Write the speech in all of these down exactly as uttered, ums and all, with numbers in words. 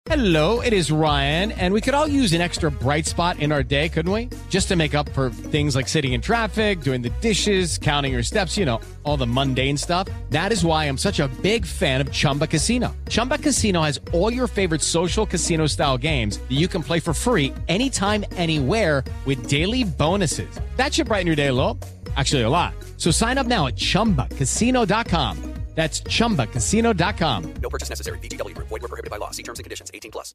Hello, it is Ryan, and we could all use an extra bright spot in our day, couldn't we? Just to make up for things like sitting in traffic, doing the dishes, counting your steps, you know, all the mundane stuff. That is why I'm such a big fan of Chumba Casino. Chumba Casino has all your favorite social casino-style games that you can play for free anytime, anywhere with daily bonuses. That should brighten your day a little. Actually, a lot. So sign up now at chumba casino dot com. That's chumba casino dot com. No purchase necessary. V G W Group. Void where prohibited by law. See terms and conditions. eighteen plus.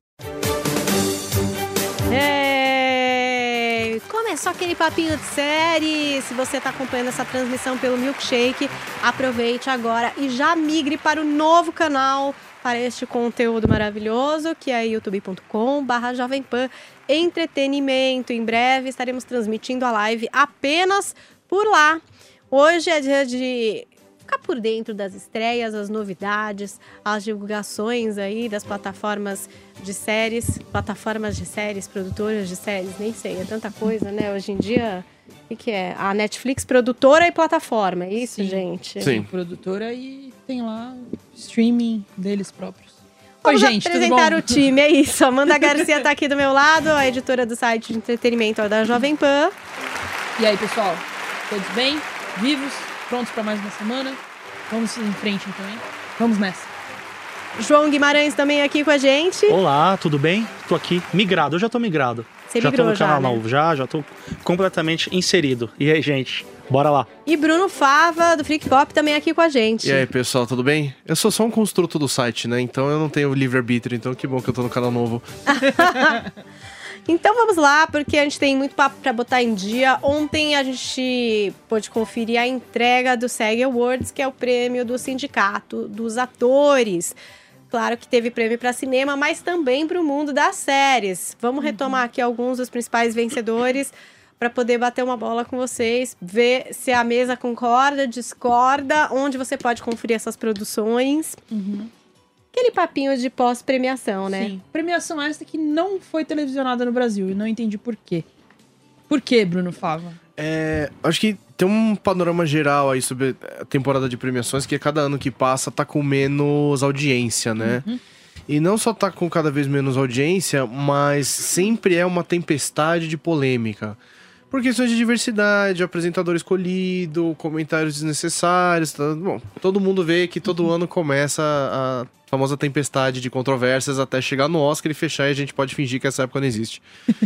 Hey, começou aquele papinho de série. Se você está acompanhando essa transmissão pelo Milkshake, aproveite agora e já migre para o novo canal, para este conteúdo maravilhoso, que é youtube ponto com barra Jovem Pan Entretenimento. Em breve estaremos transmitindo a live apenas por lá. Hoje é dia de ficar por dentro das estreias, as novidades, as divulgações aí das plataformas de séries, plataformas de séries, produtoras de séries, nem sei, é tanta coisa, né? Hoje em dia, o que, que é? A Netflix, produtora e plataforma, é isso, Sim. gente? Sim, produtora e tem lá streaming deles próprios. Vamos Oi, gente, apresentar tudo bom? o time, é isso. Amanda Garcia tá aqui do meu lado, a editora do site de entretenimento da Jovem Pan. E aí, pessoal? Todos bem? Vivos? Prontos para mais uma semana? Vamos em frente, então, hein? Vamos nessa. João Guimarães também aqui com a gente. Olá, tudo bem? Tô aqui migrado, eu já tô migrado. Você já migrou tô no já, canal né? novo, já, já tô completamente inserido. E aí, gente, bora lá. E Bruno Fava, do Freak Pop, também aqui com a gente. E aí, pessoal, tudo bem? Eu sou só um construto do site, né? Então eu não tenho livre-arbítrio, então que bom que eu tô no canal novo. Então vamos lá, porque a gente tem muito papo pra botar em dia. Ontem a gente pôde conferir a entrega do SEG Awards, que é o prêmio do Sindicato dos Atores. Claro que teve prêmio para cinema, mas também para o mundo das séries. Vamos retomar aqui alguns dos principais vencedores para poder bater uma bola com vocês, ver se a mesa concorda, discorda, onde você pode conferir essas produções. Uhum. Aquele papinho de pós-premiação, né? Sim. Premiação esta que não foi televisionada no Brasil. E não entendi por quê. Por quê, Bruno Fava? É, acho que tem um panorama geral aí sobre a temporada de premiações, que a cada ano que passa tá com menos audiência, né? Uhum. E não só tá com cada vez menos audiência, mas sempre é uma tempestade de polêmica. Por questões de diversidade, apresentador escolhido, comentários desnecessários. Tá, bom, todo mundo vê que todo ano começa a famosa tempestade de controvérsias até chegar no Oscar e fechar, e a gente pode fingir que essa época não existe.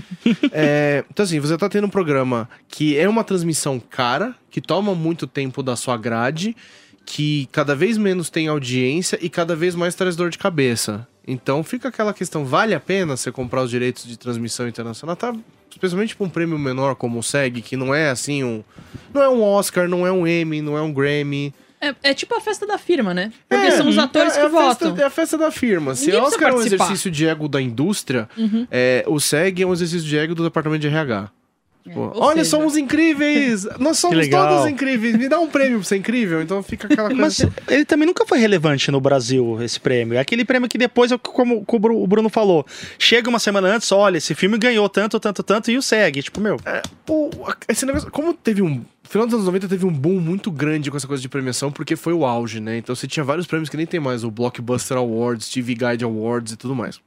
É, então assim, você tá tendo um programa que é uma transmissão cara, que toma muito tempo da sua grade, que cada vez menos tem audiência e cada vez mais traz dor de cabeça. Então fica aquela questão, vale a pena você comprar os direitos de transmissão internacional? Tá, especialmente para um prêmio menor como o SEG, que não é assim um... Não é um Oscar, não é um Emmy, não é um Grammy. É, é tipo a festa da firma, né? Porque É, são os atores é, que é a votam. Festa, é a festa da firma. Se Ninguém o precisa Oscar é um participar. exercício de ego da indústria, Uhum. é, o SEG é um exercício de ego do departamento de R H. Tipo, Ou olha, seja- somos incríveis! Nós somos legal. todos incríveis! Me dá um prêmio pra ser incrível! Então fica aquela coisa... Mas ele também nunca foi relevante no Brasil, esse prêmio. É aquele prêmio que depois, como o Bruno falou, chega uma semana antes, olha, esse filme ganhou tanto, tanto, tanto, e o segue. Tipo, meu... É, o, esse negócio, como teve um... No final dos anos noventa teve um boom muito grande com essa coisa de premiação, porque foi o auge, né? Então você tinha vários prêmios que nem tem mais, o Blockbuster Awards, T V Guide Awards e tudo mais.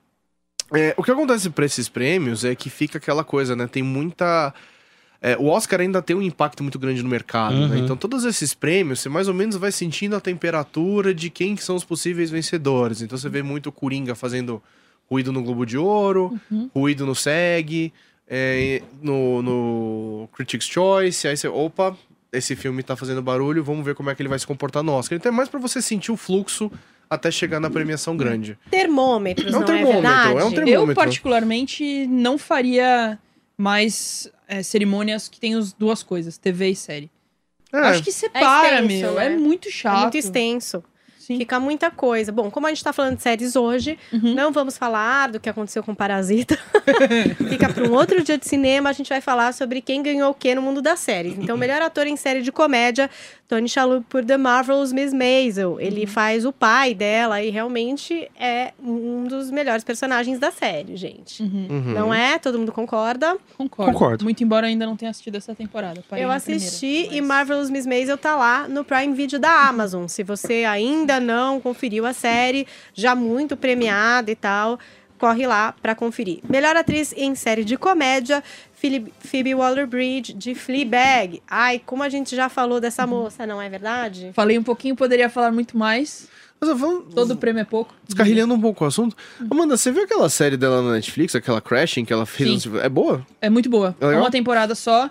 É, o que acontece pra esses prêmios é que fica aquela coisa, né? Tem muita... É, o Oscar ainda tem um impacto muito grande no mercado, Uhum. né? Então todos esses prêmios, você mais ou menos vai sentindo a temperatura de quem que são os possíveis vencedores. Então você vê muito o Coringa fazendo ruído no Globo de Ouro, Uhum. ruído no SEG, é, no, no Critics' Choice, aí você, opa, esse filme tá fazendo barulho, vamos ver como é que ele vai se comportar no Oscar. Então é mais pra você sentir o fluxo até chegar na premiação grande. Termômetros, É um não termômetro, é verdade? é um termômetro. Eu, particularmente, não faria mais é, cerimônias que tem as duas coisas, T V e série. É, Acho que separa, extenso, meu. né? É muito É chato. muito extenso. Sim. Fica muita coisa. Bom, como a gente tá falando de séries hoje, Uhum. não vamos falar do que aconteceu com Parasita. Fica para um outro dia de cinema, a gente vai falar sobre quem ganhou o quê no mundo das séries. Então, melhor ator em série de comédia, Tony Shalhoub por The Marvelous Miss Maisel. Ele faz o pai dela e realmente é um dos melhores personagens da série, gente. Uhum. Uhum. Não é? Todo mundo concorda? Concordo. Concordo. Muito embora eu ainda não tenha assistido essa temporada. Parei Eu na assisti primeira, e mas- Marvelous Miss Maisel tá lá no Prime Video da Amazon. Se você ainda não conferiu a série, já muito premiada e tal, corre lá pra conferir. Melhor atriz em série de comédia, Phoebe Waller-Bridge, de Fleabag. Ai, como a gente já falou dessa moça, não é verdade? Falei um pouquinho, poderia falar muito mais. Mas eu vou... Todo prêmio é pouco. Descarrilhando um pouco o assunto. Amanda, você viu aquela série dela na Netflix, aquela Crashing que ela fez? Sim. É boa? É muito boa. É legal? Uma temporada só.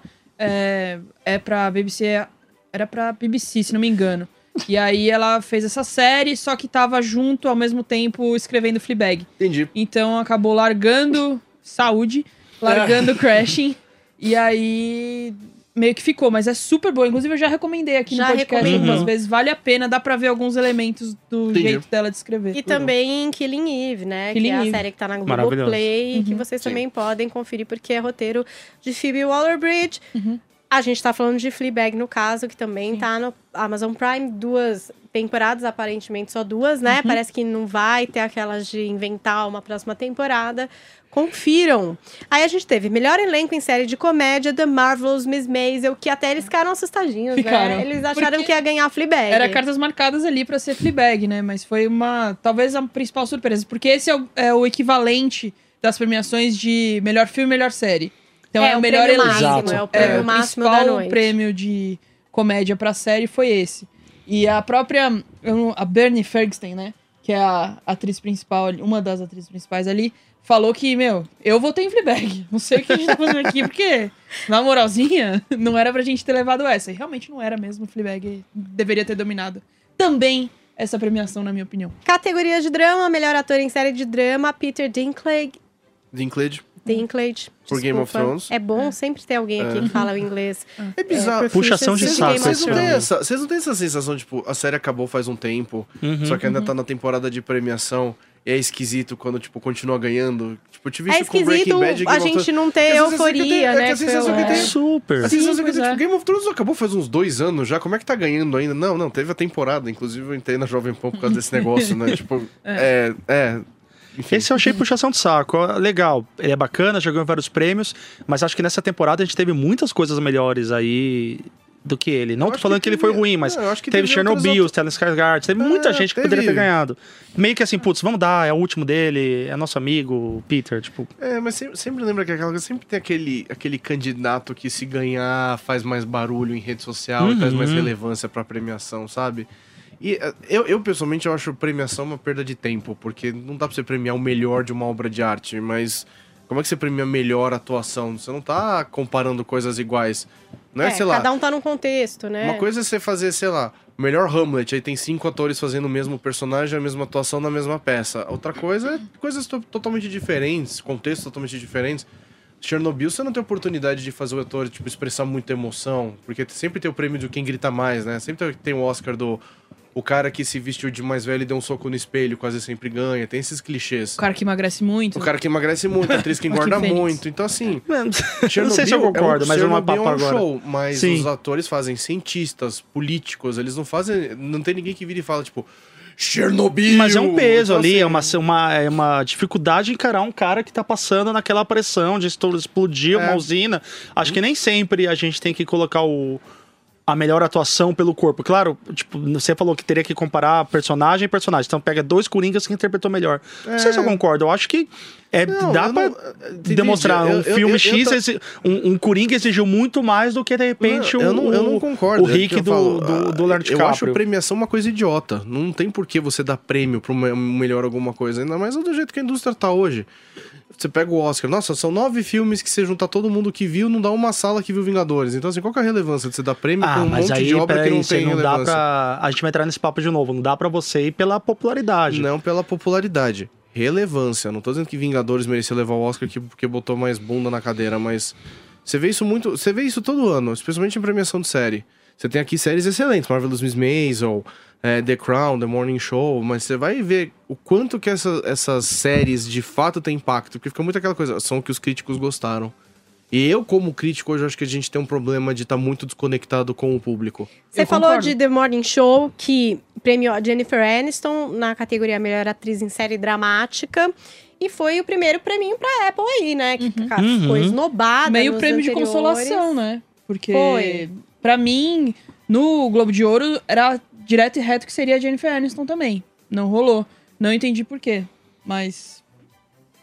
É, é pra B B C... Era pra B B C, se não me engano. E aí ela fez essa série, só que tava junto, ao mesmo tempo, escrevendo Fleabag. Entendi. Então acabou largando... Saúde. Largando Crashing. E aí... Meio que ficou, mas é super boa. Inclusive, eu já recomendei aqui Já no podcast recomendou. algumas vezes. Vale a pena, dá pra ver alguns elementos do Entendi. jeito dela de escrever. E também Killing Eve, né? Killing que é a Eve. série que tá na Maravilhoso. Globoplay e que Uhum. vocês Sim. também podem conferir, porque é roteiro de Phoebe Waller-Bridge. Uhum. A gente tá falando de Fleabag, no caso, que também tá no Amazon Prime. Duas temporadas, aparentemente só duas, né? Uhum. Parece que não vai ter aquelas de inventar uma próxima temporada. Confiram. Aí a gente teve melhor elenco em série de comédia, The Marvelous Miss Maisel, que até eles ficaram assustadinhos, Ficaram. né? Eles acharam Porque que ia ganhar a Fleabag. Era cartas marcadas ali pra ser Fleabag, né? Mas foi uma... Talvez a principal surpresa. Porque esse é o, é o equivalente das premiações de melhor filme e melhor série. Então é, o melhor prêmio elenco. máximo, Exato. é o prêmio É, o máximo da principal noite. prêmio de comédia pra série foi esse. E a própria... eu- A Bernie Ferguson, né? Que é a atriz principal, ali- uma das atrizes principais ali, falou que, meu, eu votei em Fleabag. Não sei o que a gente tá fazendo aqui, porque, na moralzinha, não era pra gente ter levado essa. E realmente não era mesmo. Fleabag deveria ter dominado também essa premiação, na minha opinião. Categoria de drama, melhor ator em série de drama, Peter Dinklage. Dinklage. Dinklage. Por Game of desculpa. Thrones. É bom sempre ter alguém aqui que fala o inglês. É bizarro. Puxação de proficiency saco, Game of Vocês não, têm Thrones. essa, vocês não têm essa sensação, tipo, a série acabou faz um tempo, Uhum. só que ainda tá na temporada de premiação, e é esquisito quando, tipo, continua ganhando. Tipo, eu tive É isso com Breaking esquisito Bad e a Game of gente Thrones. não Porque ter a sensação que eu tenho- euforia, é que né? a sensação que eu pelo- tenho- Super. A sensação Sim, que eu tenho, pois é. tipo, Game of Thrones acabou faz uns dois anos já, como é que tá ganhando ainda? Não, não, teve a temporada, inclusive eu entrei na Jovem Pan por causa desse negócio, né? Tipo, é, é... Enfim. Esse eu achei puxação de saco. Ó, legal, ele é bacana, já ganhou vários prêmios, mas acho que nessa temporada a gente teve muitas coisas melhores aí do que ele. Não Eu tô acho falando que que ele foi teve- ruim, mas não, eu acho que teve teve Chernobyl, outras Stellan Skarsgård, teve muita É, gente que teve- poderia ter ganhado. Meio que assim, putz, vamos dar, é o último dele, é nosso amigo, o Peter, tipo... É, mas sempre, sempre lembra que aquela coisa, sempre tem aquele, aquele candidato que se ganhar faz mais barulho em rede social e Uhum. traz mais relevância pra premiação, sabe? E eh, eu, eu, pessoalmente, eu acho premiação uma perda de tempo, porque não dá pra você premiar o melhor de uma obra de arte, mas como é que você premia a melhor atuação? Você não tá comparando coisas iguais. Não é, É, sei lá, cada um tá num contexto, né? uma coisa é você fazer, sei lá, o melhor Hamlet, aí tem cinco atores fazendo o mesmo personagem, a mesma atuação na mesma peça. Outra coisa é coisas to- totalmente diferentes, contextos totalmente diferentes. Chernobyl, você não tem oportunidade de fazer o ator, tipo, expressar muita emoção, porque sempre tem o prêmio de quem grita mais, né? Sempre tem o Oscar do... O cara que se vestiu de mais velho e deu um soco no espelho, quase sempre ganha. Tem esses clichês. O cara que emagrece muito. O cara que emagrece muito, a atriz que engorda Joaquin Phoenix. muito. Então, assim, Eu não Chernobyl sei se eu concordo, é um, mas é uma Chernobyl papo é um agora. show, mas Sim. os atores fazem cientistas, políticos, eles não fazem... Não tem ninguém que vira e fala, tipo... Chernobyl! Mas é um peso Então, ali, assim, é uma, uma, é uma dificuldade de encarar um cara que tá passando naquela pressão de esto- explodir É. uma usina. Acho que nem sempre a gente tem que colocar o, a melhor atuação pelo corpo. Claro, tipo, você falou que teria que comparar personagem e personagem. Então pega dois Coringas que interpretou melhor. Não sei se eu concordo. Eu acho que é, Não, dá eu pra não- entendi. demonstrar Eu- um eu- filme eu- eu X, tô- exi- um, um Coringa exigiu muito mais do que, de repente, Não, eu, não, o, eu não concordo. o é que Rick eu do, falo, do, do ah, Leonardo Eu acho DiCaprio. premiação uma coisa idiota. Não tem por que você dar prêmio pra uma- melhor alguma coisa. Ainda mais do jeito que a indústria tá hoje. Você pega o Oscar. Nossa, são nove filmes que você juntar todo mundo que viu, não dá uma sala que viu Vingadores. Então, assim, qual que é a relevância de você dar prêmio Ah, pra um mas monte aí, de obra que peraí, não você tem não dá relevância? pra... A gente vai entrar nesse papo de novo. Não dá pra você ir pela popularidade. Não pela popularidade. Relevância. Não tô dizendo que Vingadores merecia levar o Oscar aqui porque botou mais bunda na cadeira, mas você vê isso muito. Você vê isso todo ano, especialmente em premiação de série. Você tem aqui séries excelentes, Marvelous Miss Maisel, é, The Crown, The Morning Show, mas você vai ver o quanto que essa- essas séries de fato têm impacto, porque fica muito aquela coisa, são o que os críticos gostaram. E eu, como crítico, hoje acho que a gente tem um problema de estar muito desconectado com o público. Você Eu falou concordo. de The Morning Show, que premiou a Jennifer Aniston na categoria Melhor Atriz em Série Dramática. E foi o primeiro prêmio pra Apple aí, né? Que cara, Uhum. ficou esnobada Meio nos prêmio de anteriores. consolação, né? Porque, Foi. pra mim, no Globo de Ouro, era direto e reto que seria a Jennifer Aniston também. Não rolou. Não entendi por quê, mas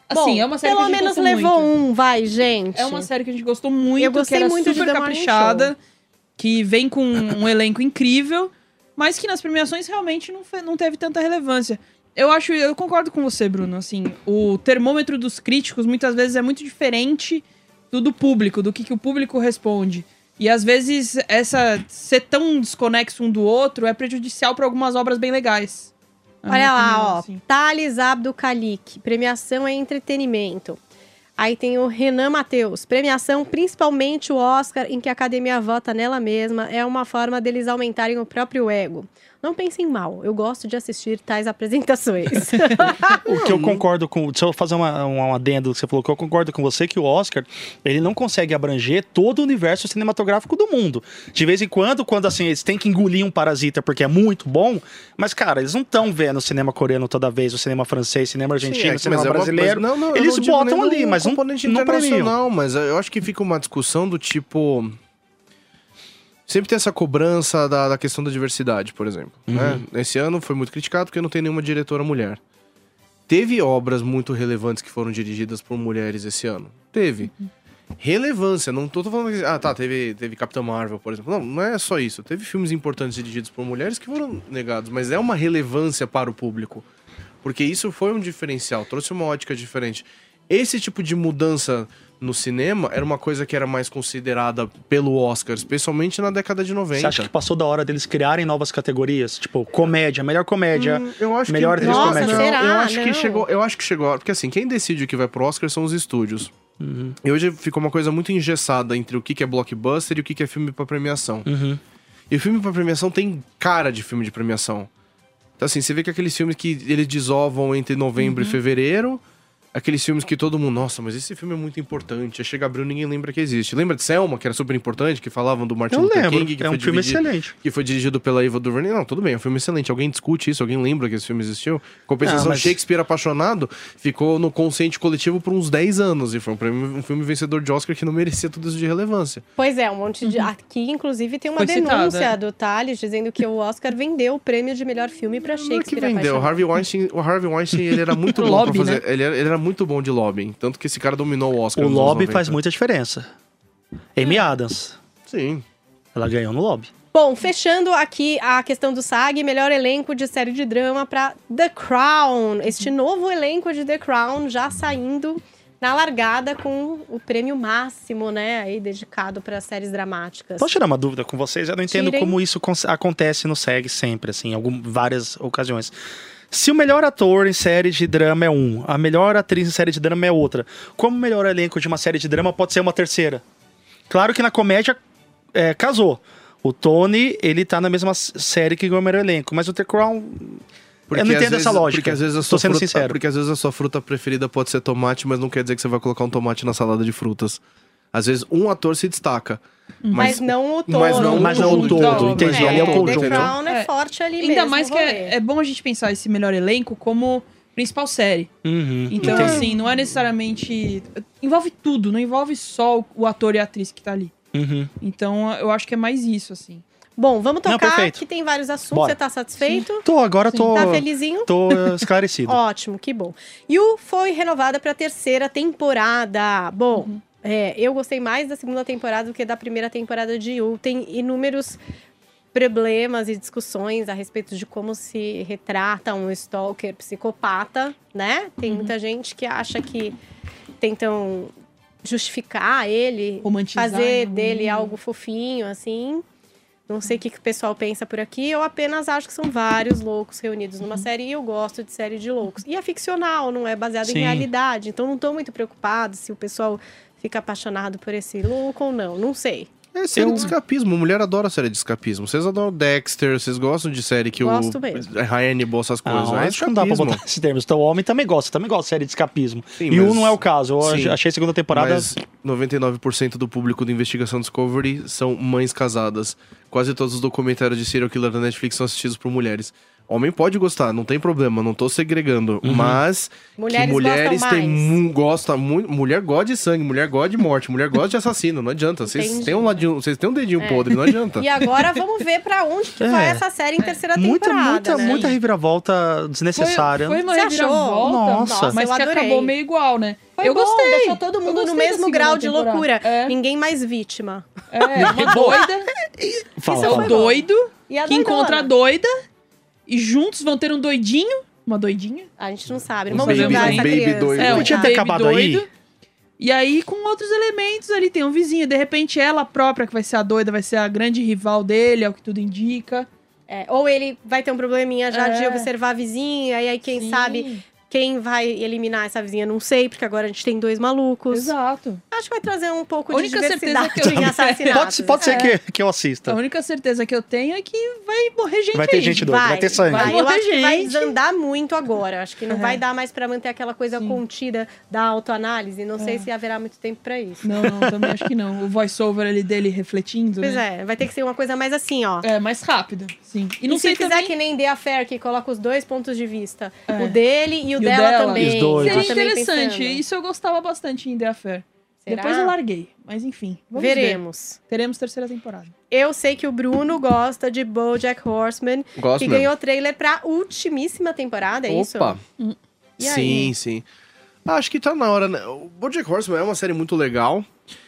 Assim, Bom, é uma série pelo que a gente menos gostou levou muito. um, vai, gente. É uma série que a gente gostou muito, Eu gostei que era muito de super The Morning caprichada, Show. que vem com um elenco incrível, mas que nas premiações realmente não, fe- não teve tanta relevância. Eu acho, eu concordo com você, Bruno, assim, o termômetro dos críticos muitas vezes é muito diferente do do público, do que, que o público responde. E às vezes essa ser tão desconexo um do outro é prejudicial para algumas obras bem legais. Na Olha minha lá, opinião, ó. assim. Thales Abdo Khalik. Premiação é entretenimento. Aí tem o Renan Matheus. Premiação, principalmente o Oscar, em que a academia vota nela mesma, é uma forma deles aumentarem o próprio ego. Não pensem mal, eu gosto de assistir tais apresentações. O que eu concordo com... Deixa eu fazer uma, um adendo que você falou, que eu concordo com você, que o Oscar, ele não consegue abranger todo o universo cinematográfico do mundo. De vez em quando, quando assim, eles têm que engolir um Parasita porque é muito bom, mas, cara, eles não estão vendo o cinema coreano toda vez, o cinema francês, o cinema argentino, Sim, é, o cinema mas é uma- brasileiro. mas não, não, eu eles não digo botam nem ali, do mas não, componente não premiam. internacional, mas eu acho que fica uma discussão do tipo... Sempre tem essa cobrança da, da questão da diversidade, por exemplo. Né? Esse ano foi muito criticado porque não tem nenhuma diretora mulher. Teve obras muito relevantes que foram dirigidas por mulheres esse ano. Teve. Relevância, não tô falando que... Ah, tá, teve, teve Capitã Marvel, por exemplo. Não, não é só isso. Teve filmes importantes dirigidos por mulheres que foram negados, mas é uma relevância para o público. Porque isso foi um diferencial, trouxe uma ótica diferente. Esse tipo de mudança no cinema era uma coisa que era mais considerada pelo Oscar, especialmente na década de noventa. Você acha que passou da hora deles criarem novas categorias? Tipo, comédia, melhor comédia, Hum, eu acho melhor que... atriz de Nossa, comédia. Não, será? eu acho Não. que chegou, eu acho que chegou a hora, porque assim, quem decide o que vai pro Oscar são os estúdios. Uhum. E hoje ficou uma coisa muito engessada entre o que que é blockbuster e o que que é filme pra premiação. Uhum. E o filme pra premiação tem cara de filme de premiação. Então assim, você vê que aqueles filmes que eles desovam entre novembro e fevereiro, aqueles filmes que todo mundo, nossa, mas esse filme é muito importante. Aí chega abril, ninguém lembra que existe. Lembra de Selma, que era super importante, que falavam do Martin Eu Luther lembro, King, que é foi um filme dividi- excelente. que foi dirigido pela Eva DuVernay. Não, tudo bem, é um filme excelente. Alguém discute isso, alguém lembra que esse filme existiu? Compensação, Ah, mas- Shakespeare Apaixonado ficou no consciente coletivo por uns dez anos. E foi um, prêmio- um filme vencedor de Oscar que não merecia tudo isso de relevância. Pois é, um monte de... Aqui, inclusive, tem uma Foi citado, denúncia é. do Thales dizendo que o Oscar vendeu o prêmio de melhor filme pra Não é que Shakespeare vendeu. O Apaixonado. Harvey Weinstein, o Harvey Weinstein ele era muito bom Lobby, pra fazer. né? Ele, era, ele era muito bom de lobbying. Tanto que esse cara dominou o Oscar. O nos anos lobby noventa. faz muita diferença. Amy Adams, Sim. ela ganhou no lobby. Bom, fechando aqui a questão do S A G, melhor elenco de série de drama pra The Crown. Este novo elenco de The Crown já saindo na largada com o prêmio máximo, né, aí dedicado para séries dramáticas. Posso tirar uma dúvida com vocês? Eu não entendo Tirem. como isso cons- acontece no S E G sempre, assim, em algum, várias ocasiões. Se o melhor ator em série de drama é um, a melhor atriz em série de drama é outra, como o melhor elenco de uma série de drama pode ser uma terceira? Claro que na comédia é, casou. O Tony, ele tá na mesma s- série que o melhor elenco, mas o The Crown... Porque eu não às entendo vezes- essa lógica. Porque às vezes a Tô sua sendo fruta, sincero. Porque às vezes a sua fruta preferida pode ser tomate, mas não quer dizer que você vai colocar um tomate na salada de frutas. Às vezes um ator se destaca. Mas, não o todo. mas não- Mas não o Conjunto da todo, obra. entendi. É, Ali é o The conjunto. Crown é, É. forte ali Ainda mesmo. mais no que rolê. é, é bom a gente pensar esse melhor elenco como principal série. Uhum, Então, entendi. assim, não é necessariamente... Envolve tudo, não envolve só o- o ator e a atriz que tá ali. Uhum. Então, eu acho que é mais isso, assim. Bom, vamos Não, tocar, perfeito. que tem vários assuntos. Bora. Você tá satisfeito? Tô, agora tô... Tá felizinho? Tô eh, esclarecido. Ótimo, que bom. You foi renovada para a terceira temporada. Bom, Uhum. é, eu gostei mais da segunda temporada do que da primeira temporada de You. Tem inúmeros problemas e discussões a respeito de como se retrata um stalker psicopata, né? Tem muita gente que acha que tentam justificar ele, Romantizar, fazer né, o dele menino. algo fofinho, assim. Não sei o que, que o pessoal pensa por aqui. Eu apenas acho que são vários loucos reunidos numa série e eu gosto de série de loucos. E é ficcional, não é baseado Sim. em realidade. Então não tô muito preocupado se o pessoal fica apaixonado por esse louco ou não. Não sei. É série Eu- de escapismo. Mulher adora série de escapismo. Vocês adoram Dexter, vocês gostam de série que Gosto o mesmo. Ryan bossa as coisas. Não, é acho que não dá pra escapismo. botar esse termo. Então, o homem também gosta, também gosta de série de escapismo. Sim, e um mas- não é o caso. Eu Sim. achei a segunda temporada... Mas noventa e nove por cento do público do Investigação Discovery são mães casadas. Quase todos os documentários de serial killer da Netflix são assistidos por mulheres. Homem pode gostar, não tem problema, não tô segregando. Uhum. Mas Mulheres que mulheres gostam têm mais. mu gosta muito. Mulher gosta de sangue, mulher gosta de morte, mulher gosta de assassino. Não adianta. Vocês Entendi. têm um ladinho, vocês têm um dedinho podre, não adianta. E agora vamos ver pra onde que É. vai essa série em terceira Muita, temporada, muita, né? muita reviravolta desnecessária. Foi, foi uma Você achou? reviravolta, Nossa. mas eu que adorei. acabou meio igual, né? Foi eu bom, gostei. deixou todo Eu mundo no gostei da mesmo segunda grau de temporada. loucura. É, Ninguém mais vítima. é uma doida, Fala, Isso é foi o bom. doido E a que doidona? encontra a doida e juntos vão ter um doidinho, uma doidinha. A gente não sabe. Não Um vamos baby- julgar um essa baby criança. doido. É, um Podia ter baby acabado aí. E aí, com outros elementos ali, tem um vizinho. De repente, ela própria, que vai ser a doida, vai ser a grande rival dele, é o que tudo indica. É, ou ele vai ter um probleminha já de É. observar a vizinha, e aí quem Sim. sabe quem vai eliminar essa vizinha, não sei, porque agora a gente tem dois malucos. Exato. Acho que vai trazer um pouco A de única certeza diversidade que eu em tenho- assassinatos. Pode, pode ser É. que, que eu A assista. única certeza que eu tenho é que vai morrer gente Vai ter aí. gente doida, vai ter sangue. Vai, Vai eu acho que vai gente. desandar muito agora. Acho que não É. vai dar mais pra manter aquela coisa Sim. contida da autoanálise. Não sei É. se haverá muito tempo pra isso. Não, não, também acho que não. O voice-over ali dele refletindo, Pois né? é, vai ter que ser uma coisa mais assim, ó. É, mais rápido, sim. E E, não se sei fizer também... que nem The Affair, que coloca os dois pontos de vista. É. O dele e o, E o dela, dela. também. E os dois. Ela Seria também interessante. pensando. Isso eu gostava bastante em The Affair. Será? Depois eu larguei. Mas enfim, vamos ver. Veremos. Teremos terceira temporada. Eu sei que o Bruno gosta de BoJack Horseman, Gosto que mesmo. ganhou trailer pra ultimíssima temporada, é isso? Opa! E aí? Sim, sim. Ah, acho que tá na hora, né? O BoJack Horseman é uma série muito legal,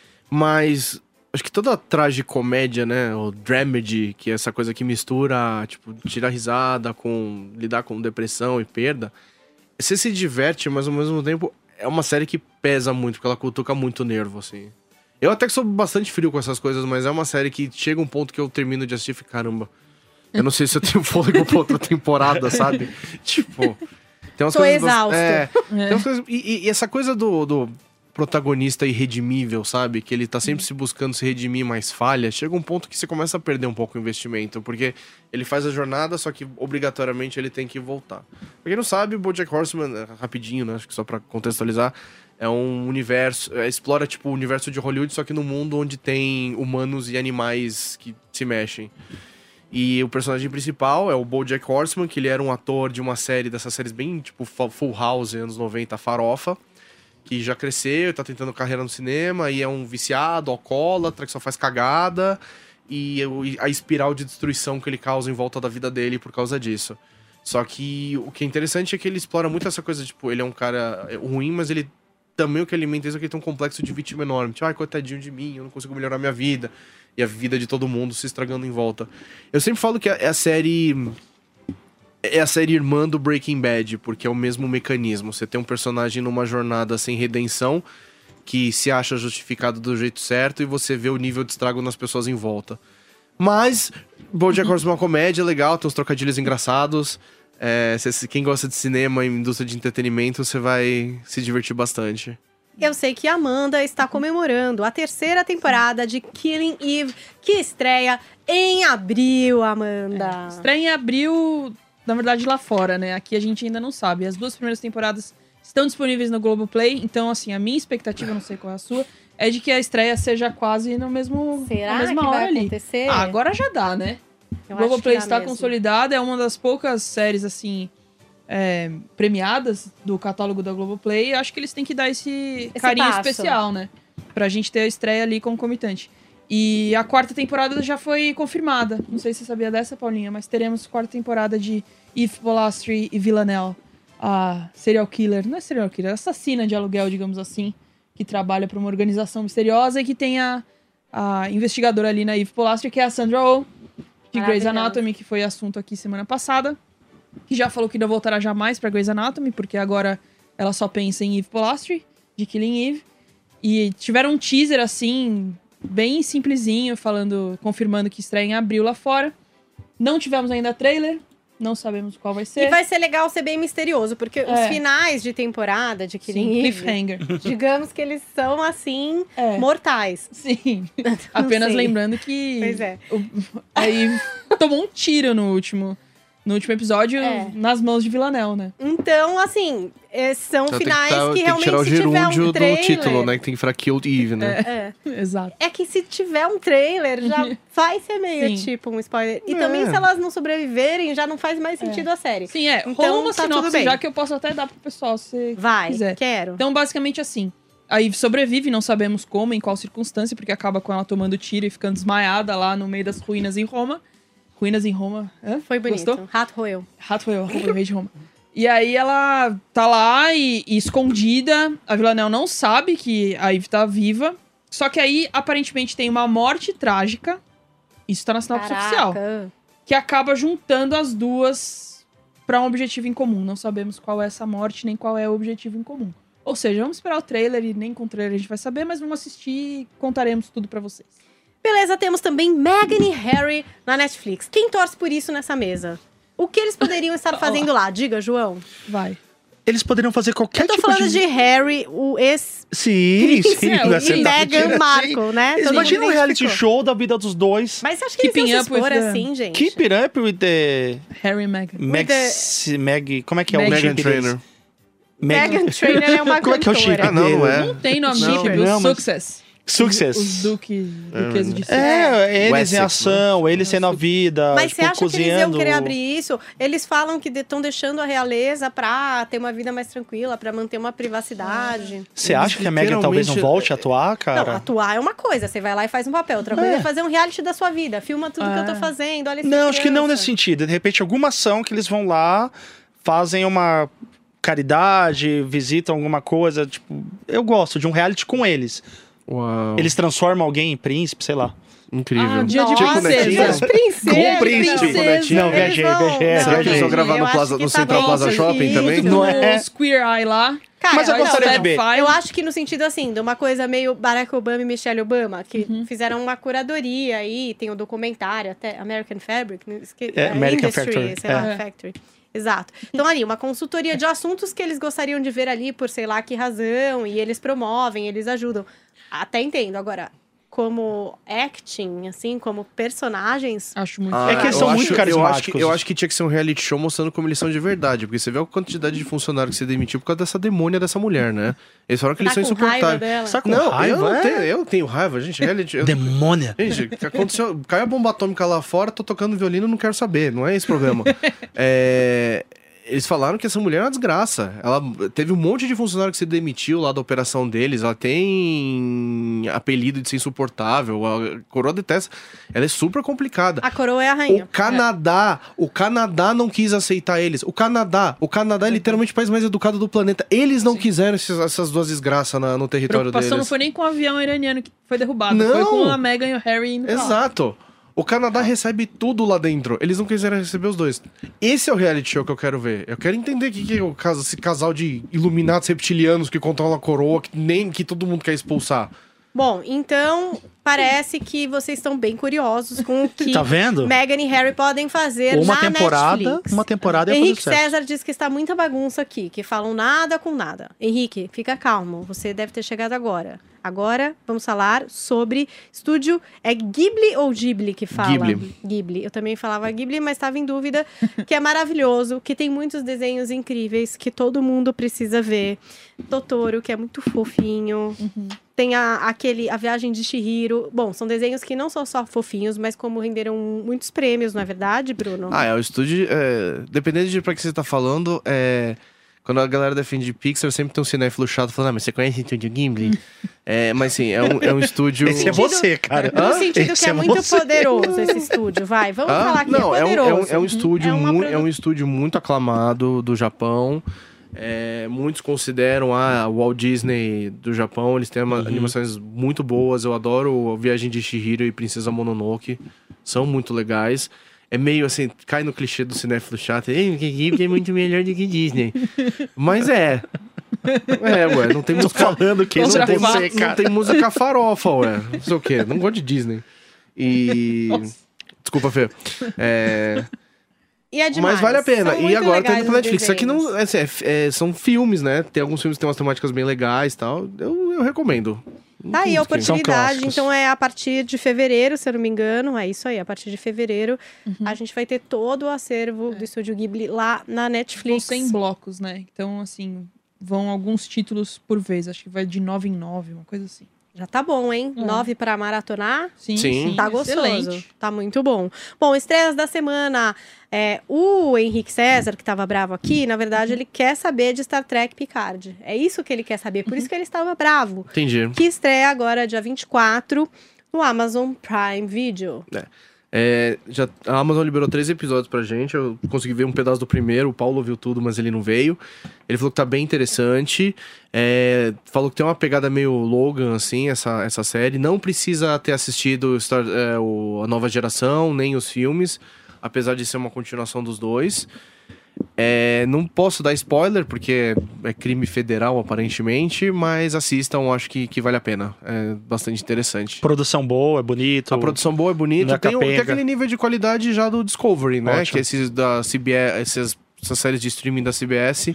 mas acho que toda tragicomédia, né? O dramedy, que é essa coisa que mistura, tipo, tirar risada com lidar com depressão e perda. Você se diverte, mas ao mesmo tempo é uma série que pesa muito, porque ela cutuca muito o nervo, assim. Eu até que sou bastante frio com essas coisas, mas é uma série que chega um ponto que eu termino de assistir e fico, caramba. Eu não sei se eu tenho fôlego pra outra temporada, sabe? Tipo. Tem umas Tô coisas. exausto. É, É. tem umas coisas- e, e essa coisa do, do protagonista irredimível, sabe? Que ele tá sempre se buscando se redimir, mas falha. Chega um ponto que você começa a perder um pouco o investimento. Porque ele faz a jornada, só que obrigatoriamente ele tem que voltar. Pra quem não sabe, o BoJack Horseman, rapidinho, né? Acho que só pra contextualizar, é um universo... é, explora, tipo, o universo de Hollywood, só que no mundo onde tem humanos e animais que se mexem. E o personagem principal é o BoJack Horseman, que ele era um ator de uma série, dessas séries bem, tipo, Full House, anos noventa, farofa, que já cresceu, tá tentando carreira no cinema, e é um viciado, alcoólatra, que só faz cagada, e a espiral de destruição que ele causa em volta da vida dele por causa disso. Só que o que é interessante é que ele explora muito essa coisa, tipo, ele é um cara ruim, mas ele também o que alimenta isso é que ele tem um complexo de vítima enorme. Tipo, ai, coitadinho de mim, eu não consigo melhorar minha vida. E a vida de todo mundo se estragando em volta. Eu sempre falo que é a série... É a série irmã do Breaking Bad, porque é o mesmo mecanismo. Você tem um personagem numa jornada sem redenção, que se acha justificado do jeito certo, e você vê o nível de estrago nas pessoas em volta. Mas, BoJack Horseman é uma comédia legal, tem uns trocadilhos engraçados. É, se- quem gosta de cinema e indústria de entretenimento, você vai se divertir bastante. Eu sei que a Amanda está comemorando a terceira temporada de Killing Eve, que estreia em abril, Amanda. Estreia em abril, na verdade, lá fora, né? Aqui a gente ainda não sabe. As duas primeiras temporadas estão disponíveis no Globoplay, então, assim, a minha expectativa, não sei qual é a sua, é de que a estreia seja quase no mesmo, Será na mesma que hora vai ali. acontecer? Ah, agora já dá, né? Eu O acho Globoplay que dá está mesmo. consolidada, é uma das poucas séries, assim, é, premiadas do catálogo da Globoplay. Acho que eles têm que dar esse, Esse carinho passo. especial, né? Pra gente ter a estreia ali concomitante. E a quarta temporada já foi confirmada. Não sei se você sabia dessa, Paulinha, mas teremos quarta temporada de Eve Polastri e Villanelle, a serial killer, não é serial killer, assassina de aluguel, digamos assim, que trabalha para uma organização misteriosa e que tem a, a investigadora ali na Eve Polastri, que é a Sandra Oh, de Grey's Maravilhosa. Anatomy, que foi assunto aqui semana passada, que já falou que não voltará jamais pra Grey's Anatomy, porque agora ela só pensa em Eve Polastri, de Killing Eve. E tiveram um teaser, assim, bem simplesinho, falando, confirmando que estreia em abril lá fora. Não tivemos ainda trailer, não sabemos qual vai ser. E vai ser legal ser bem misterioso, porque os É. finais de temporada de Sim, Killing Eve, cliffhanger. digamos que eles são, assim, É. mortais. Sim. Apenas sei. lembrando que Pois é. o- aí tomou um tiro no último no último episódio, É. nas mãos de Villanelle, né? Então, assim, é, são Então, finais tem que, tá- que tem que realmente tirar o se tiver gerúndio um trailer... do título, né? Que tem que falar Killed Eve, né? É. Exato. É que se tiver um trailer, já vai ser meio Sim. tipo um spoiler. E É. também, se elas não sobreviverem, já não faz mais sentido a série. Sim, é. Então, Rola uma tá tudo sinopse bem. já que eu posso até dar pro pessoal, se você Vai, quiser. quero. Então, basicamente assim. A Eve sobrevive, não sabemos como, em qual circunstância, porque acaba com ela tomando tiro e ficando desmaiada lá no meio das ruínas em Roma. Ruínas em Roma. Hã? Foi bonito. Gostou? Rato roeu. Rato foi eu, Rato foi o rei de Roma. E aí ela tá lá e, e escondida. A Villanelle não sabe que a Eve tá viva. Só que aí, aparentemente, tem uma morte trágica. Isso tá na sinopse oficial. Caraca. Que acaba juntando as duas pra um objetivo em comum. Não sabemos qual é essa morte, nem qual é o objetivo em comum. Ou seja, vamos esperar o trailer e nem com o trailer a gente vai saber, mas vamos assistir e contaremos tudo pra vocês. Beleza, temos também Meghan e Harry na Netflix. Quem torce por isso nessa mesa? O que eles poderiam estar fazendo lá? Diga, João. Vai. Eles poderiam fazer qualquer Eu tô tipo falando de... de Harry, o ex... Sim, sim. É, né, e você tá Meghan mentindo, Markle, sim. né? Todo mundo Imagina um reality identificou. show da vida dos dois. Mas você acha que eles Keeping iam se up with expor the- assim, gente? Keep it up with the... Harry e Meghan. Max... Meg... Como é que é o Meghan chip deles? Trainor. Meghan Trainor é uma Como é que é o cantora. chip Ah, não, não dele? é. Não tem nome Não, de chip, não, o mas- Success. Success. Os duque, duques de Success. É, eles Wessex, em ação, eles sendo a vida, Mas tipo, você acha cozinhando. que eles iam querer abrir isso? Eles falam que estão deixando a realeza pra ter uma vida mais tranquila, pra manter uma privacidade. Você acha que a Meghan talvez não Literalmente- volte a atuar, cara? Não, atuar é uma coisa, você vai lá e faz um papel. Outra coisa é, fazer um reality da sua vida. Filma tudo que eu tô Ah. fazendo, olha essa Não, acho que não criança. nesse sentido. De repente, alguma ação que eles vão lá, fazem uma caridade, visitam alguma coisa. Tipo, eu gosto de um reality com eles. Uau. Eles transformam alguém em príncipe, sei lá. Incrível. Ah, dia de Nossa, princesa. as princesas. Com príncipe, tipo netinho. Não, viajei, Eles vão- viajei. Não, Será que eles vão gente, gravar no eu acho Plaza- que no tá Central bem Plaza esquisito. Shopping também? Não é? O Queer Eye lá. Cara, Mas eu olha, gostaria de Fab ver. Five. Eu acho que no sentido assim, de uma coisa meio Barack Obama e Michelle Obama, que Uhum. fizeram uma curadoria aí, tem o um documentário até, American Fabric, né? Esque- É, American Industry, Factory, sei lá, é. Factory. Exato. Então ali, uma consultoria de assuntos que eles gostariam de ver ali por sei lá que razão, e eles promovem, eles ajudam. Até entendo. Agora, como acting, assim, como personagens, Acho muito É que eles eu são acho- muito Eu acho, carismáticos. que, eu acho que tinha que ser um reality show mostrando como eles são de verdade. Porque você vê a quantidade de funcionário que você demitiu por causa dessa demônia dessa mulher, né? Eles falaram que eles tá são com raiva insuportáveis. dela. Tá com Não, raiva, eu, não é? tenho, eu tenho raiva, gente. Reality, eu, Demônia. gente, o que aconteceu? Caiu a bomba atômica lá fora, tô tocando violino, não quero saber. Não é esse o problema. É, eles falaram que essa mulher é uma desgraça. Ela teve um monte de funcionário que se demitiu lá da operação deles. Ela tem apelido de ser insuportável. A coroa detesta. Ela é super complicada. A coroa é a rainha. O Canadá, o Canadá não quis aceitar eles. O Canadá, o Canadá é literalmente o país mais educado do planeta. Eles não quiseram esses- essas duas desgraças na- no A território preocupação deles. não foi nem com o avião iraniano que foi derrubado. Não. Foi com a Meghan e o Harry indo pra lá. Exato. O Canadá recebe tudo lá dentro. Eles não quiseram receber os dois. Esse é o reality show que eu quero ver. Eu quero entender o que, que é o caso, esse casal de iluminados reptilianos que controlam a coroa, que nem que todo mundo quer expulsar. Bom, então parece que vocês estão bem curiosos com o que Tá vendo? Meghan e Harry podem fazer Uma na temporada, Netflix. uma temporada ia fazer Henrique sucesso. César diz que está muita bagunça aqui, que falam nada com nada. Henrique, fica calmo, você deve ter chegado agora. Agora vamos falar sobre estúdio. É Ghibli ou Ghibli que fala? Ghibli. Ghibli. Eu também falava Ghibli, mas estava em dúvida. Que é maravilhoso, que tem muitos desenhos incríveis, que todo mundo precisa ver. Totoro, que é muito fofinho. Tem a, aquele, a Viagem de Chihiro. Bom, são desenhos que não são só fofinhos, mas como renderam muitos prêmios, não é verdade, Bruno? Ah, é o estúdio. É, dependendo de pra que você tá falando, é, quando a galera defende Pixar, sempre tem um cinéfilo chato falando, ah, mas você conhece o estúdio Ghibli? É, mas sim, é um, é um estúdio. Esse é você, cara. No sentido Esse que é, é muito você. poderoso esse estúdio, vai. Vamos Ah, falar que não, é é um, poderoso. é um, é um estúdio É uma muito, produ- é um estúdio muito aclamado do Japão. É, muitos consideram ah, o Walt Disney do Japão. Eles têm uma- animações muito boas. Eu adoro a Viagem de Chihiro e Princesa Mononoke. São muito legais. É meio assim, cai no clichê do cinéfilo chato. Ei, que Ghibli é muito melhor do que Disney. Mas é. É, ué, não tem Tô música. falando que Não isso é tem, você, não cara. tem música farofa, ué. Não sei o quê. Não gosto de Disney. E. Desculpa, Fê. É. E é demais. Mas vale a pena. São E muito agora tá legais indo pra os Netflix. Isso aqui não. desenhos. É, é, é, são filmes, né? Tem alguns filmes que tem umas temáticas bem legais e tal. Eu, eu recomendo. Tá aí a São oportunidade, clássicos. então é a partir de fevereiro, se eu não me engano, é isso aí, a partir de fevereiro Uhum. a gente vai ter todo o acervo do Estúdio Ghibli lá na São Netflix. cem blocos, né? Então, assim, vão alguns títulos por vez. Acho que vai de nove em nove, uma coisa assim. Já tá bom, hein? É. Nove pra maratonar. Sim, Sim. sim. Tá gostoso, Excelente. tá muito bom. Bom, estreias da semana. É, o Henrique César, que tava bravo aqui, na verdade, ele quer saber de Star Trek Picard. É isso que ele quer saber, por isso que ele estava bravo. Entendi. Que estreia agora, dia vinte e quatro, no Amazon Prime Video. É, já, a Amazon liberou três episódios pra gente. Eu consegui ver um pedaço do primeiro. O Paulo viu tudo, mas ele não veio. Ele falou que tá bem interessante. É, falou que tem uma pegada meio Logan, assim, essa, essa série. Não precisa ter assistido Star, é, o, a nova geração, nem os filmes, apesar de ser uma continuação dos dois. É, não posso dar spoiler, porque é crime federal, aparentemente, mas assistam, acho que, que vale a pena. É bastante interessante. Produção boa, é bonito. A produção boa é bonita. Não é Tem, o- tem capenga. aquele nível de qualidade já do Discovery, né? Ótimo. Que esses da C B S, essas, essas séries de streaming da C B S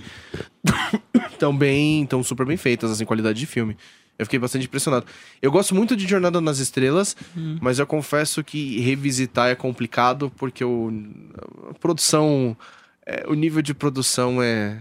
estão bem, estão super bem feitas, assim, qualidade de filme. Eu fiquei bastante impressionado. Eu gosto muito de Jornada nas Estrelas, Hum. mas eu confesso que revisitar é complicado, porque o, a produção, é, o nível de produção é,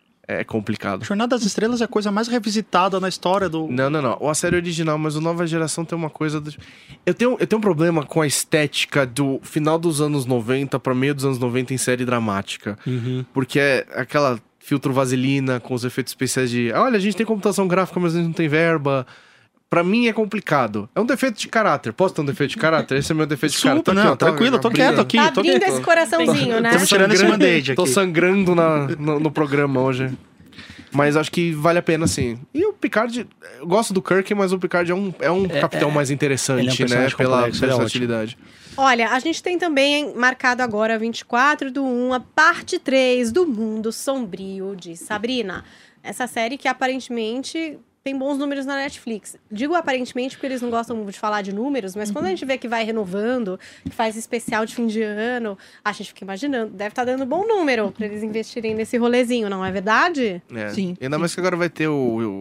é complicado. Jornada das Estrelas é a coisa mais revisitada na história do... Não, não, não. A série original, mas o Nova Geração tem uma coisa... Do... Eu, tenho, eu tenho um problema com a estética do final dos anos noventa pra meio dos anos noventa em série dramática. Uhum. Porque é aquela filtro vaselina com os efeitos especiais de... Olha, a gente tem computação gráfica, mas a gente não tem verba. Pra mim é complicado. É um defeito de caráter. Posso ter um defeito de caráter? Esse é meu defeito de caráter. Super, Tá aqui, não, ó, tá tranquilo, eu tô abrindo. quieto aqui. Tá tô abrindo quieto. esse coraçãozinho, né? Estamos tirando esse band-aid Tô aqui. sangrando na, no, no programa hoje. Mas acho que vale a pena, sim. E o Picard... Eu gosto do Kirk, mas o Picard é um, é um capitão mais ele é um interessante, né? personagem Pela complexo, ele é ótimo. versatilidade. Olha, a gente tem também marcado agora, vinte e quatro do um, a parte três do Mundo Sombrio de Sabrina. Essa série que aparentemente tem bons números na Netflix. Digo aparentemente porque eles não gostam muito de falar de números, mas quando a gente vê que vai renovando, que faz especial de fim de ano, a gente fica imaginando, deve estar dando bom número pra eles investirem nesse rolezinho, não é verdade? É. Sim, Ainda sim. mais que agora vai ter o,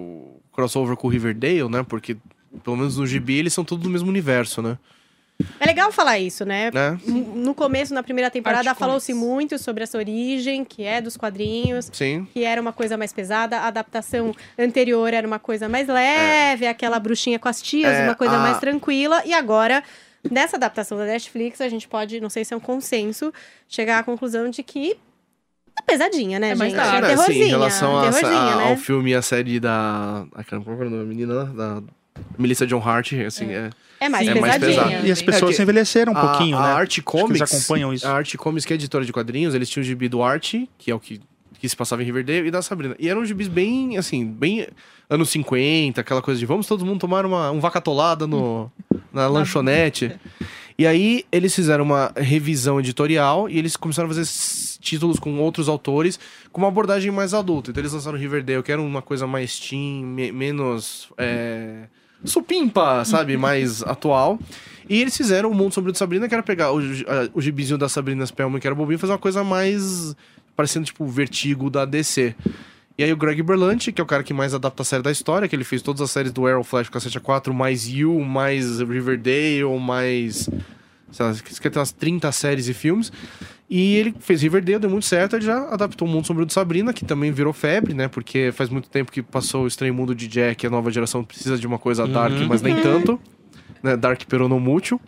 o crossover com o Riverdale, né? Porque, pelo menos no Gibi, eles são todos do mesmo universo, né? É legal falar isso, né? né? No começo, na primeira temporada, Art falou-se Comics. muito sobre essa origem, que é dos quadrinhos, Sim. que era uma coisa mais pesada. A adaptação anterior era uma coisa mais leve, aquela bruxinha com as tias, É, uma coisa a- mais tranquila. E agora, nessa adaptação da Netflix, a gente pode, não sei se é um consenso, chegar à conclusão de que é pesadinha, né, É mais gente? dark. É É, terrorzinha, sim, em relação a- terrorzinha, a- né? ao filme e a série da... Ai, caramba, qual é o nome da menina? Da Melissa John Hart, assim, é... É mais Sim, é mais pesadinha. pesado. E as pessoas É que envelheceram um a- pouquinho, a né? Art Acho que Comics, eles acompanham isso. A Art Comics, que é editora de quadrinhos, eles tinham o gibi do Art, que é o que, que se passava em Riverdale, e da Sabrina. E eram gibis bem, assim, bem anos cinquenta, aquela coisa de vamos todo mundo tomar uma, um vaca atolada no, na lanchonete. E aí eles fizeram uma revisão editorial e eles começaram a fazer s- títulos com outros autores com uma abordagem mais adulta. Então eles lançaram Riverdale, que era uma coisa mais teen, me- menos... É... supimpa, sabe? Mais atual. E eles fizeram o Mundo Sombrio de Sabrina, que era pegar o, gi- a- o gibizinho da Sabrina Spellman, que era bobinho, e fazer uma coisa mais... parecendo, tipo, o Vertigo da D C. E aí o Greg Berlanti, que é o cara que mais adapta a série da história, que ele fez todas as séries do Arrow, Flash, Cacete A quatro, mais You, mais Riverdale, mais... sei lá, isso quer ter umas trinta séries e filmes. E ele fez Riverdale, deu muito certo, ele já adaptou o Mundo Sombrio de Sabrina, que também virou febre, né? Porque faz muito tempo que passou o Estranho Mundo de Jack, a nova geração precisa de uma coisa dark, mas nem tanto. Né? Dark peronomútil.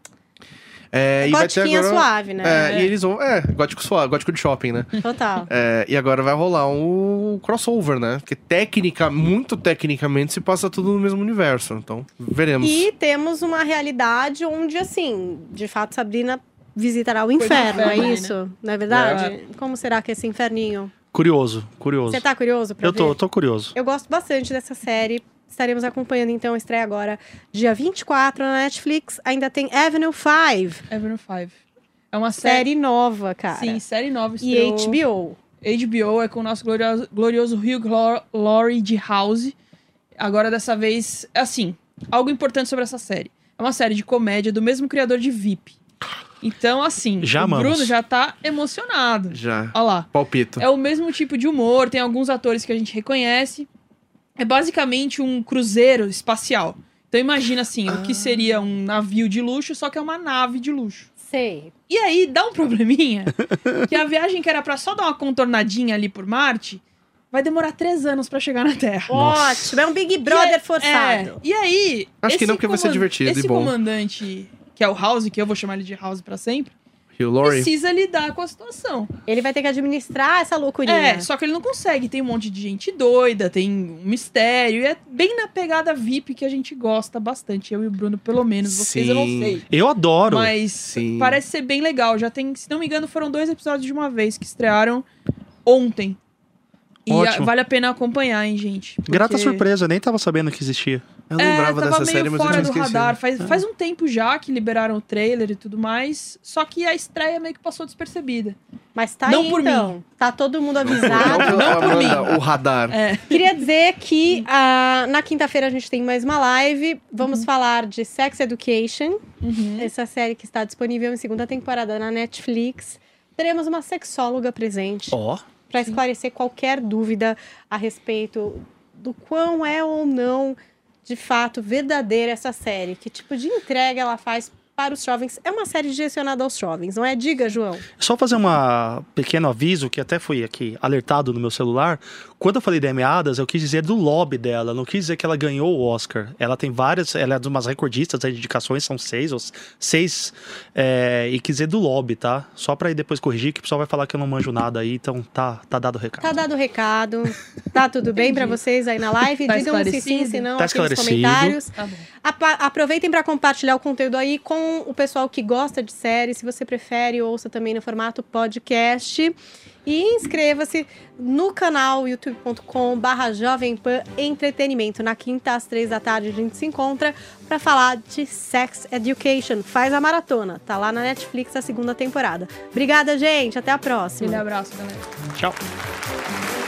É, e vai ter Gotiquinha agora... suave, né? É, e eles vão... É, gótico suave, gótico de shopping, né? Total. É, e agora vai rolar um crossover, né? Porque técnica, muito tecnicamente, se passa tudo no mesmo universo. Então, veremos. E temos uma realidade onde, assim, de fato, Sabrina visitará o do inferno, inferno, é né? isso? Não é verdade? Como será que é esse inferninho? Curioso, curioso. Você tá curioso pra Eu ver? tô, tô curioso. Eu gosto bastante dessa série. Estaremos acompanhando, então, a estreia agora, dia vinte e quatro, na Netflix. Ainda tem Avenue cinco, Avenue cinco. É uma série... série nova, cara. Sim, série nova. E estreou- H B O. H B O é com o nosso glorioso, glorioso Hugh Lau- Laurie de House. Agora, dessa vez, assim, algo importante sobre essa série. É uma série de comédia do mesmo criador de V I P. Então, assim, Já o amamos. Bruno já tá emocionado. Já. Olha lá. Palpito. É o mesmo tipo de humor, tem alguns atores que a gente reconhece. é basicamente um cruzeiro espacial. Então imagina assim, Ah. o que seria um navio de luxo, só que é uma nave de luxo. Sei. E aí dá um probleminha, que a viagem que era pra só dar uma contornadinha ali por Marte, vai demorar três anos pra chegar na Terra. Ótimo, é um Big Brother E é- forçado. é, e aí... Acho que esse não, porque vai ser coman- divertido e Esse bom. comandante, que é o House, que eu vou chamar ele de House pra sempre, Hugh Laurie. precisa lidar com a situação. Ele vai ter que administrar essa loucurinha. É, só que ele não consegue. Tem um monte de gente doida, tem um mistério. E é bem na pegada V I P que a gente gosta bastante. Eu e o Bruno, pelo menos. Vocês eu não Sim. sei. Eu adoro. Mas Sim. parece ser bem legal. Já tem, se não me engano, foram dois episódios de uma vez que estrearam ontem. E Ótimo. a- vale a pena acompanhar, hein, gente. porque- Grata surpresa, eu nem tava sabendo que existia. Eu É, lembrava tava dessa meio série, mas eu fora tinha do esquecido. radar. Faz, faz um tempo já que liberaram o trailer e tudo mais. Só que a estreia meio que passou despercebida. Mas tá Não aí, por então. mim. Tá todo mundo Não avisado. pela por Amanda, o radar. É. Queria dizer que ah, na quinta-feira a gente tem mais uma live. Vamos falar de Sex Education. Uhum. Essa série que está disponível em segunda temporada na Netflix. Teremos uma sexóloga presente Ó. para esclarecer qualquer dúvida a respeito do quão é ou não, de fato, verdadeira essa série. Que tipo de entrega ela faz para os jovens. É uma série direcionada aos jovens, não é? Diga, João. Só fazer um pequeno aviso, que até fui aqui alertado no meu celular. Quando eu falei da Amy Adams, eu quis dizer do lobby dela, não quis dizer que ela ganhou o Oscar. Ela tem várias, ela é de umas recordistas, as indicações são seis, ou seis, é, e quis dizer do lobby, tá? Só pra aí depois corrigir, que o pessoal vai falar que eu não manjo nada aí, então tá, tá dado o recado. Tá dado o recado. Tá tudo bem pra vocês aí na live? Tá Digam se sim, esclarecido? se não, Tá aqui nos esclarecido. comentários. Tá bom. Apa- aproveitem para compartilhar o conteúdo aí com o pessoal que gosta de séries. Se você prefere, ouça também no formato podcast. E inscreva-se no canal youtube ponto com barra Jovem Pan Entretenimento. Na quinta, às três da tarde, a gente se encontra para falar de Sex Education. Faz a maratona. Tá lá na Netflix a segunda temporada. Obrigada, gente. Até a próxima. Aquele abraço, galera. Tchau.